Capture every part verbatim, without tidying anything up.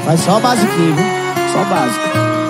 Faz só o basiquinho, viu? Só o básico.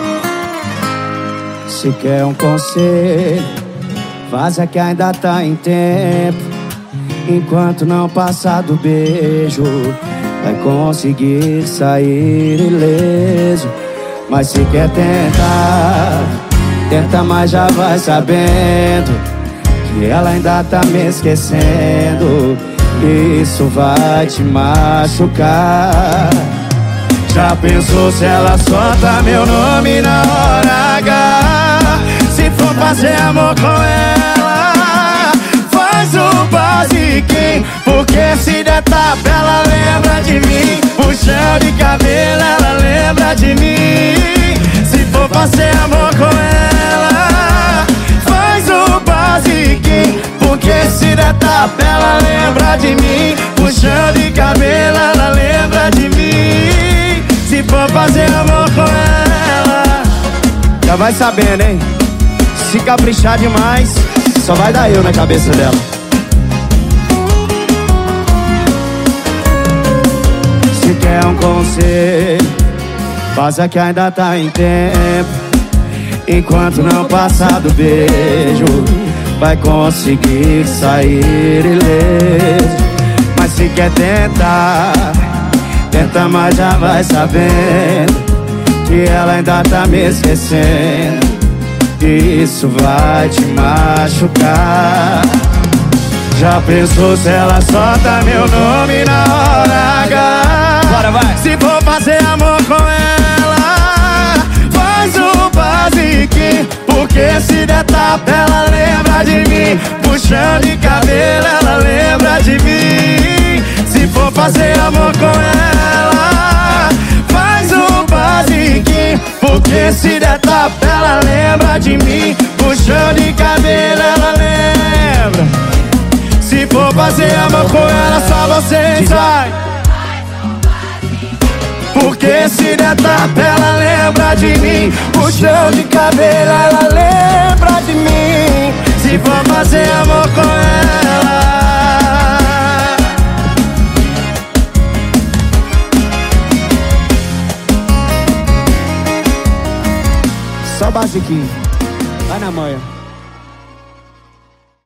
Se quer um conselho, vaza que ainda tá em tempo. Enquanto não passar do beijo, vai conseguir sair ileso. Mas se quer tentar, tenta, mas já vai sabendo que ela ainda tá me esquecendo. Isso vai te machucar. Já pensou se ela solta meu nome na hora H? Se for fazer amor com ela, faz o basiquinho, porque se der tapa ela lembra de mim. Puxão de cabelo ela lembra de mim. Se for fazer amor com ela, faz o basiquinho, porque se der tapa ela lembra de mim. Puxão de cabelo ela lembra de mim. Se for fazer amor com ela, já vai sabendo, hein? Se caprichar demais, só vai dar eu na cabeça dela. Se quer um conselho, faça que ainda tá em tempo. Enquanto não passar do beijo, vai conseguir sair ileso. Mas se quer tentar, tenta, mas já vai sabendo que ela ainda tá me esquecendo. Isso vai te machucar. Já pensou se ela solta meu nome na hora H? Bora, vai! Se for fazer amor com ela, faz o basiquinho, porque se der tapa ela lembra de mim. Puxão de cabelo ela lembra de mim. Se for fazer amor com ela, faz o basiquinho, porque se der tapa ela lembra de mim. Puxão de cabelo ela lembra. Se for fazer amor com ela, só você sai, porque se der tapa ela lembra de mim. Puxão de cabelo ela lembra de mim. Se for fazer amor com ela, só basiquinho, vai na manhã.